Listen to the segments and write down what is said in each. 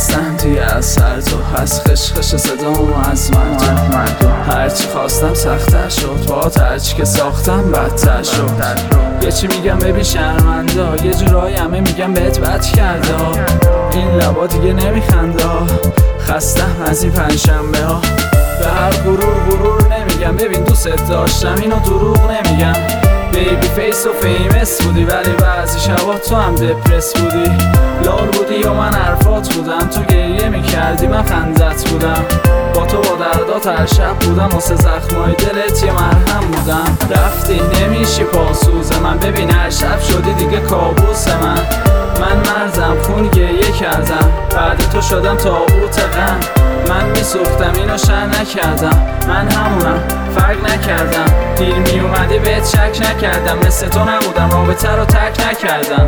خستم دیگه از سر تو، از خشخش صدام و از مردم. هرچی خواستم سخت‌تر شد، با هرچی که ساختم بدتر شد. یه چی میگم ببین شرمنده، یه جورایی همه میگم بهت بد کرده. این لبا دیگه نمیخنده، خستم از این پنجشنبه ها. به هر غرور نمیگم ببین دوست داشتم، اینو دروغ نمیگم. بیبی فیس و فیمس بودی، ولی بعضی شبا تو هم دپرس بودی. لال بودی یا من حرفات بودم، تو گریه میکردی من خندت بودم. با تو با دردات هر شب بودم، واسه زخمای دلت یه مرهم بودم. رفتی نمیشی پاسوز من، ببین هر شب شدی دیگه کابوس من. من مردم خون گریه کردم، بعد تو شدم تابوت غم. من میسوختم اینو شر نکردم، من همونم فرق نکردم. دیر میومدی بهت شک نکردم، مثل تو نبودم رابطه رو ترک نکردم.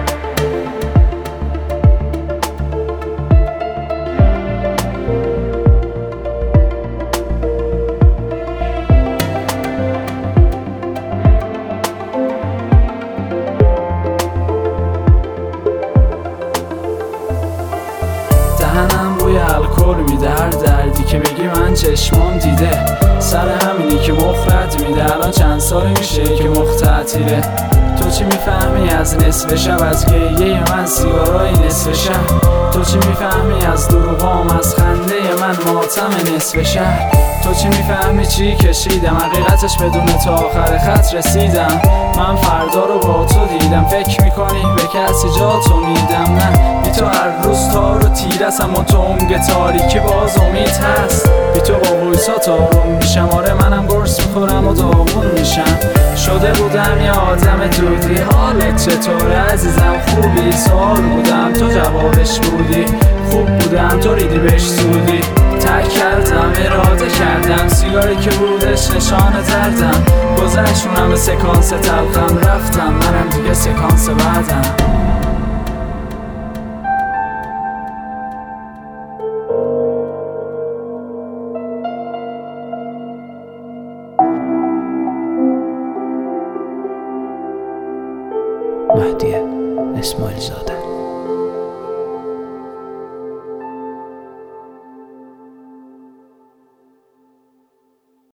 دهنم بوی الکل میده، هر دردی که بگی من چشمام دیده. سر همینی که مخرت میده، الان چند سال میشه که مخ تعطیله. تو چی میفهمی از نصف شب، از گریه من سیگارای نصف شب؟ تو چی میفهمی از دروغام، از خنده من ماتم نصف شهر؟ تو چی میفهمی چی کشیدم، حقیقتش بدون تا آخر خط رسیدم. من فردا رو با تو دیدم، فکر میکنی به کسی جا تو میدم؟ نه بی تو هر روز تار و تیرسم، و تو عمق تاریکی باز امید هست. بی تو با ویسات آروم میشم، آره منم گرس میخورم و داغون میشم. شده بودم یه آدم دودی، حالت چطوره عزیزم خوبی؟ سوال بودم تو جوابش بودی، خوب بودم تو ریدی بهش سودی. ترک کردم اراده کردم، سیگاری که بودش نشانه دردم. گذشتونم به سکانس تلخم، رفتم منم دیگه سکانس بعدم. مهدی اسماعیل زاده.